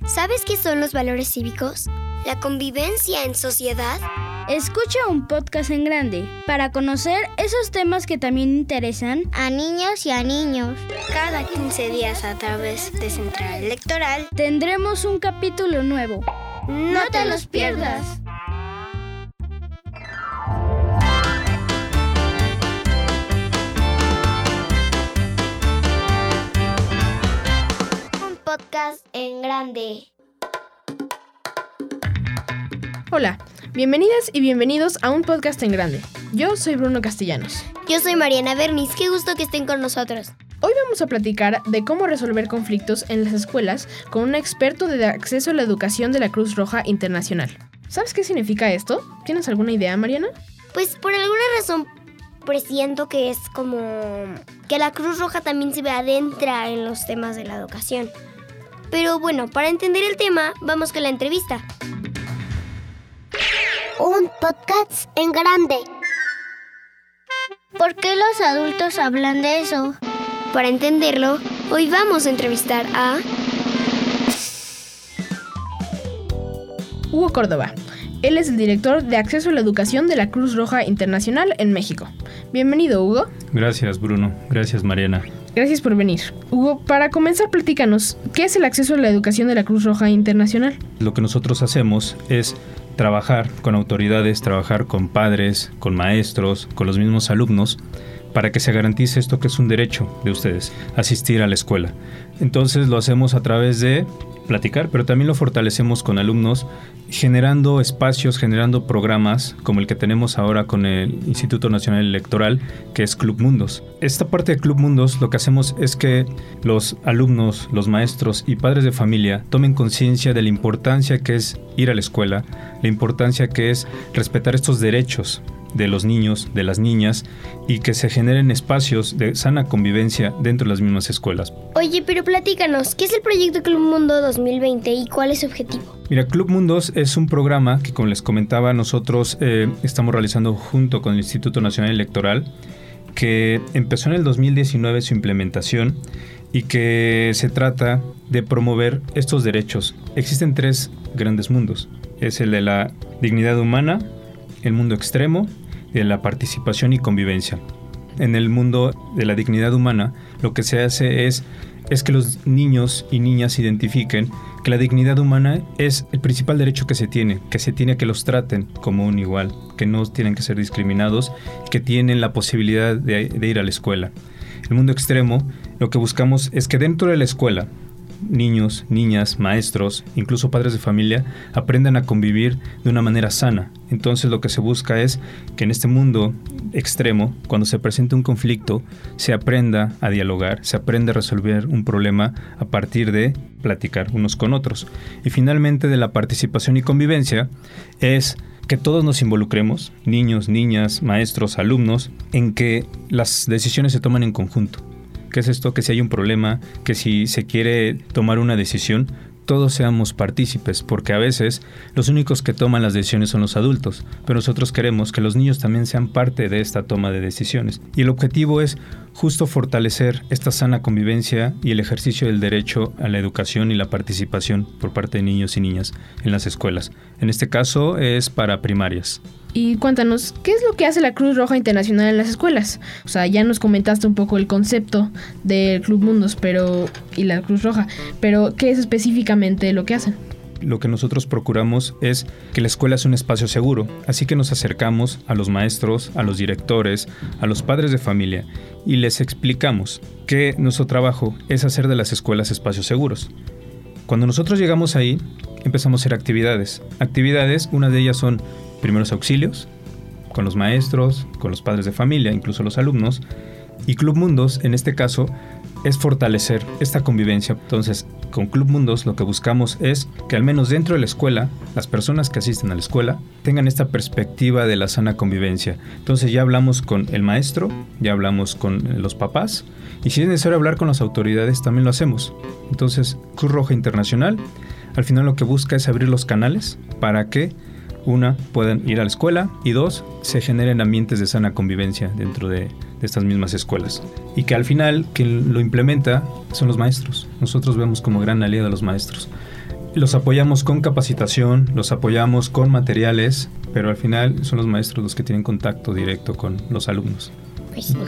¿Sabes qué son los valores cívicos? ¿La convivencia en sociedad? Escucha un podcast en grande para conocer esos temas que también interesan a niños y a niños. Cada 15 días a través de Central Electoral tendremos un capítulo nuevo. ¡No te los pierdas! Un podcast en grande. Hola, bienvenidas y bienvenidos a un podcast en grande. Yo soy Bruno Castellanos. Yo soy Mariana Bernis, qué gusto que estén con nosotros. Hoy vamos a platicar de cómo resolver conflictos en las escuelas con un experto de acceso a la educación de la Cruz Roja Internacional. ¿Sabes qué significa esto? ¿Tienes alguna idea, Mariana? Pues por alguna razón presiento que es como que la Cruz Roja también se adentra en los temas de la educación. Pero bueno, para entender el tema, vamos con la entrevista. Un podcast en grande. ¿Por qué los adultos hablan de eso? Para entenderlo, hoy vamos a entrevistar a Hugo Córdoba. Él es el director de acceso a la educación de la Cruz Roja Internacional en México. Bienvenido, Hugo. Gracias, Bruno. Gracias, Mariana. Gracias por venir. Hugo, para comenzar, platícanos, ¿qué es el acceso a la educación de la Cruz Roja Internacional? Lo que nosotros hacemos es trabajar con autoridades, trabajar con padres, con maestros, con los mismos alumnos, para que se garantice esto que es un derecho de ustedes, asistir a la escuela. Entonces lo hacemos a través de platicar, pero también lo fortalecemos con alumnos, generando espacios, generando programas como el que tenemos ahora con el Instituto Nacional Electoral, que es Club Mundos. Esta parte de Club Mundos, lo que hacemos es que los alumnos, los maestros y padres de familia tomen conciencia de la importancia que es ir a la escuela, la importancia que es respetar estos derechos de los niños, de las niñas, y que se generen espacios de sana convivencia dentro de las mismas escuelas. Oye, pero platícanos, ¿qué es el proyecto Club Mundo 2020 y cuál es su objetivo? Mira, Club Mundos es un programa que, como les comentaba, nosotros estamos realizando junto con el Instituto Nacional Electoral, que empezó en el 2019 su implementación y que se trata de promover estos derechos. Existen 3 grandes mundos. Es el de la dignidad humana, el mundo extremo, de la participación y convivencia. En el mundo de la dignidad humana, lo que se hace es que los niños y niñas identifiquen que la dignidad humana es el principal derecho que se tiene a que los traten como un igual, que no tienen que ser discriminados, que tienen la posibilidad de ir a la escuela. El mundo extremo, lo que buscamos es que dentro de la escuela, niños, niñas, maestros, incluso padres de familia, aprendan a convivir de una manera sana. Entonces lo que se busca es que en este mundo extremo, cuando se presente un conflicto, se aprenda a dialogar, se aprenda a resolver un problema a partir de platicar unos con otros. Y finalmente, de la participación y convivencia, es que todos nos involucremos, niños, niñas, maestros, alumnos, en que las decisiones se toman en conjunto. ¿Qué es esto? Que si hay un problema, que si se quiere tomar una decisión, todos seamos partícipes, porque a veces los únicos que toman las decisiones son los adultos, pero nosotros queremos que los niños también sean parte de esta toma de decisiones. Y el objetivo es justo fortalecer esta sana convivencia y el ejercicio del derecho a la educación y la participación por parte de niños y niñas en las escuelas. En este caso es para primarias. Y cuéntanos, ¿qué es lo que hace la Cruz Roja Internacional en las escuelas? O sea, ya nos comentaste un poco el concepto del Club Mundos y la Cruz Roja, pero ¿qué es específicamente lo que hacen? Lo que nosotros procuramos es que la escuela sea un espacio seguro, así que nos acercamos a los maestros, a los directores, a los padres de familia y les explicamos que nuestro trabajo es hacer de las escuelas espacios seguros. Cuando nosotros llegamos ahí, empezamos a hacer actividades. Una de ellas son primeros auxilios, con los maestros, con los padres de familia, incluso los alumnos. Y Club Mundos, en este caso, es fortalecer esta convivencia. Entonces, con Club Mundos lo que buscamos es que al menos dentro de la escuela, las personas que asisten a la escuela tengan esta perspectiva de la sana convivencia. Entonces ya hablamos con el maestro, ya hablamos con los papás, y si es necesario hablar con las autoridades, también lo hacemos. Entonces, Cruz Roja Internacional, al final lo que busca es abrir los canales para que puedan ir a la escuela y 2, se generen ambientes de sana convivencia dentro de estas mismas escuelas. Y que al final, quien lo implementa son los maestros. Nosotros vemos como gran aliado a los maestros. los apoyamos con capacitación, los apoyamos con materiales, pero al final son los maestros los que tienen contacto directo con los alumnos. Pues sí.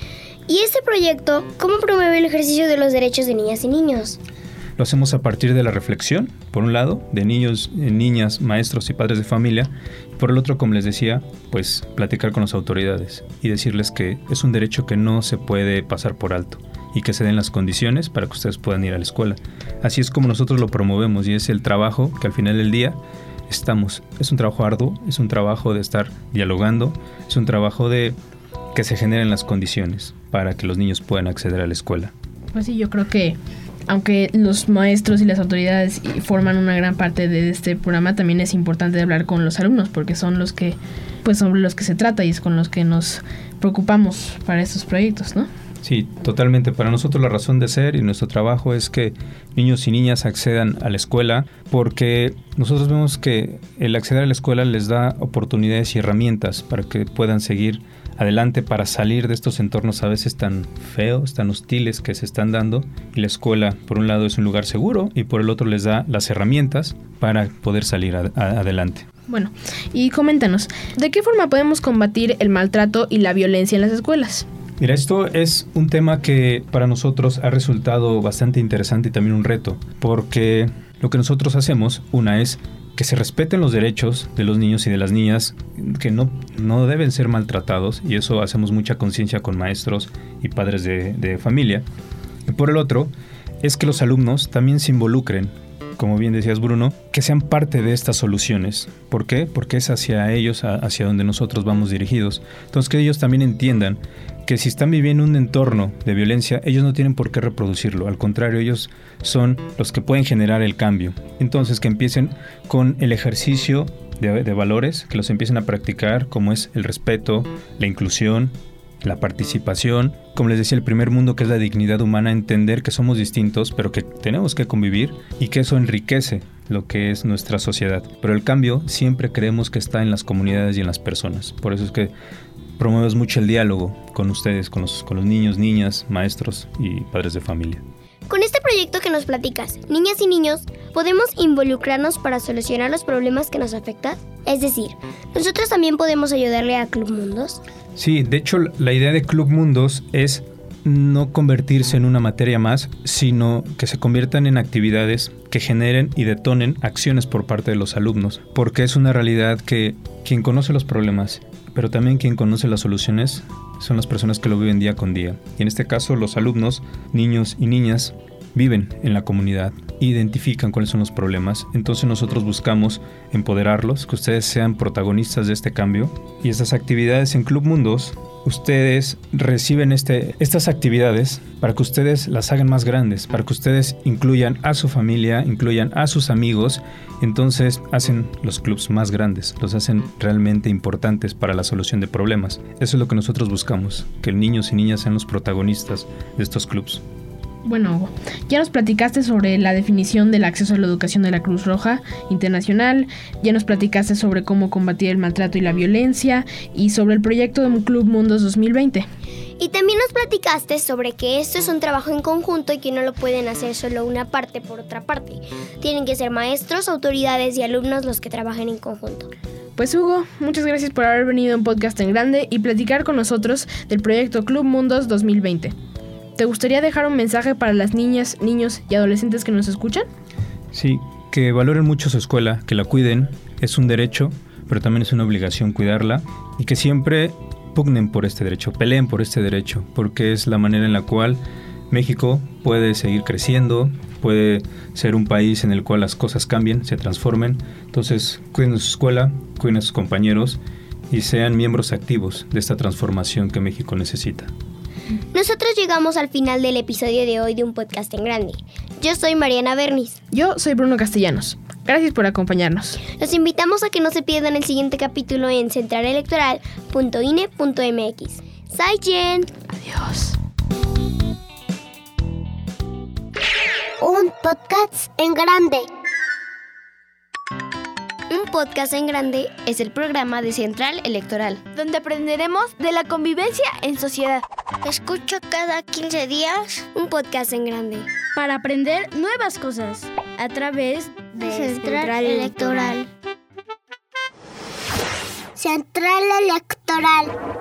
¿Y este proyecto cómo promueve el ejercicio de los derechos de niñas y niños? Lo hacemos a partir de la reflexión, por un lado, de niños, niñas, maestros y padres de familia. Por el otro, como les decía, pues platicar con las autoridades y decirles que es un derecho que no se puede pasar por alto y que se den las condiciones para que ustedes puedan ir a la escuela. Así es como nosotros lo promovemos y es el trabajo que al final del día estamos. Es un trabajo arduo, es un trabajo de estar dialogando, es un trabajo de que se generen las condiciones para que los niños puedan acceder a la escuela. Pues sí, yo creo que aunque los maestros y las autoridades forman una gran parte de este programa, también es importante hablar con los alumnos porque son los que, pues sobre los que se trata y es con los que nos preocupamos para estos proyectos, ¿no? Sí, totalmente. Para nosotros la razón de ser y nuestro trabajo es que niños y niñas accedan a la escuela porque nosotros vemos que el acceder a la escuela les da oportunidades y herramientas para que puedan seguir adelante, para salir de estos entornos a veces tan feos, tan hostiles que se están dando. Y la escuela, por un lado, es un lugar seguro y por el otro les da las herramientas para poder salir adelante. Bueno, y coméntanos, ¿de qué forma podemos combatir el maltrato y la violencia en las escuelas? Mira, esto es un tema que para nosotros ha resultado bastante interesante y también un reto, porque lo que nosotros hacemos, una es que se respeten los derechos de los niños y de las niñas, que no deben ser maltratados, y eso hacemos mucha conciencia con maestros y padres de familia. Y por el otro, es que los alumnos también se involucren, como bien decías Bruno, que sean parte de estas soluciones. ¿Por qué? Porque es hacia ellos, hacia donde nosotros vamos dirigidos. Entonces que ellos también entiendan que si están viviendo un entorno de violencia, ellos no tienen por qué reproducirlo. Al contrario, ellos son los que pueden generar el cambio. Entonces que empiecen con el ejercicio de valores, que los empiecen a practicar, como es el respeto, la inclusión, la participación, como les decía, el primer mundo, que es la dignidad humana, entender que somos distintos, pero que tenemos que convivir y que eso enriquece lo que es nuestra sociedad. Pero el cambio siempre creemos que está en las comunidades y en las personas. Por eso es que promueves mucho el diálogo con ustedes, con los niños, niñas, maestros y padres de familia. Con este proyecto que nos platicas, niñas y niños, ¿podemos involucrarnos para solucionar los problemas que nos afectan? Es decir, ¿nosotros también podemos ayudarle a Club Mundos? Sí, de hecho la idea de Club Mundos es no convertirse en una materia más, sino que se conviertan en actividades que generen y detonen acciones por parte de los alumnos, porque es una realidad que quien conoce los problemas, pero también quien conoce las soluciones, son las personas que lo viven día con día. Y en este caso los alumnos, niños y niñas, viven en la comunidad, identifican cuáles son los problemas. Entonces nosotros buscamos empoderarlos, que ustedes sean protagonistas de este cambio. Y estas actividades en Club Mundos, ustedes reciben estas actividades para que ustedes las hagan más grandes, para que ustedes incluyan a su familia, incluyan a sus amigos. Entonces hacen los clubs más grandes, los hacen realmente importantes para la solución de problemas. Eso es lo que nosotros buscamos, que niños y niñas sean los protagonistas de estos clubs. Bueno, ya nos platicaste sobre la definición del acceso a la educación de la Cruz Roja Internacional, ya nos platicaste sobre cómo combatir el maltrato y la violencia y sobre el proyecto de Club Mundos 2020. Y también nos platicaste sobre que esto es un trabajo en conjunto y que no lo pueden hacer solo una parte por otra parte. Tienen que ser maestros, autoridades y alumnos los que trabajen en conjunto. Pues Hugo, muchas gracias por haber venido a un podcast en grande y platicar con nosotros del proyecto Club Mundos 2020. ¿Te gustaría dejar un mensaje para las niñas, niños y adolescentes que nos escuchan? Sí, que valoren mucho su escuela, que la cuiden, es un derecho, pero también es una obligación cuidarla, y que siempre pugnen por este derecho, peleen por este derecho, porque es la manera en la cual México puede seguir creciendo, puede ser un país en el cual las cosas cambien, se transformen. Entonces, cuiden de su escuela, cuiden a sus compañeros y sean miembros activos de esta transformación que México necesita. Nosotros llegamos al final del episodio de hoy de Un Podcast en Grande. Yo soy Mariana Bernis. Yo soy Bruno Castellanos. Gracias por acompañarnos. Los invitamos a que no se pierdan el siguiente capítulo en centralelectoral.ine.mx. ¡Sayen! Adiós. Un podcast en grande. Un Podcast en Grande es el programa de Central Electoral, donde aprenderemos de la convivencia en sociedad. Escucho cada 15 días. Un Podcast en Grande. Para aprender nuevas cosas a través de Central Electoral. Central Electoral.